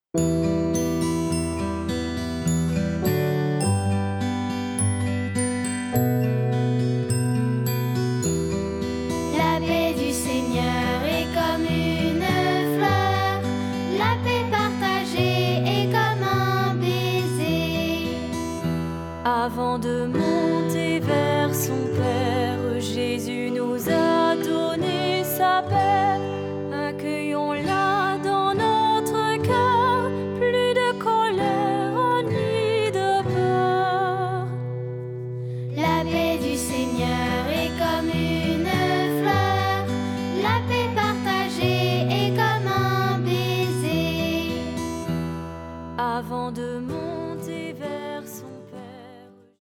La paix du Seigneur est comme une fleur, la paix partagée est comme un baiser. Avant de monter vers son Père, Jésus nous a donné sa paix.